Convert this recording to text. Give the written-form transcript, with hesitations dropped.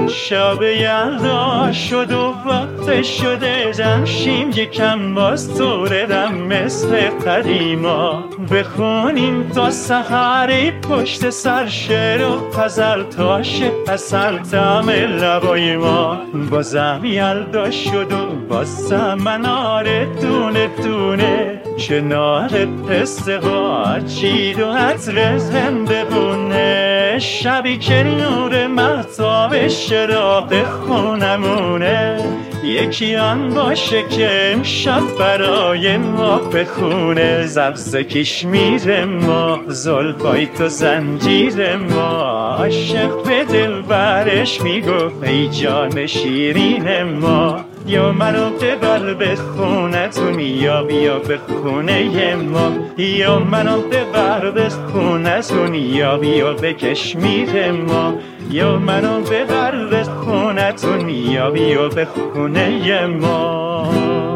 شب یلدا شد و وقت شده جمشیم یکم باز طورم مثل قدیما بخونیم تا سحری پشت سر شعر و غزل تا شه اصل طعم لبای ما بازم یلدا شد و بازم منار دونه دونه کنار پسته ها چید و عطر زنده بونه شبی که نور مهتاب شراق خونمونه یکی آن باشه که امشب برای ما بخونه سبز کشمیر ما زلفای تو زنجیر ما عاشق به دل برش میگفت ای جان شیرین ما یا منو ببر به خونتون یا بیا به خونه ما یا منو ببر به خونتون یا بیا به کشمیر ما یا منو ببر به خونتون یا بیا به خونه ما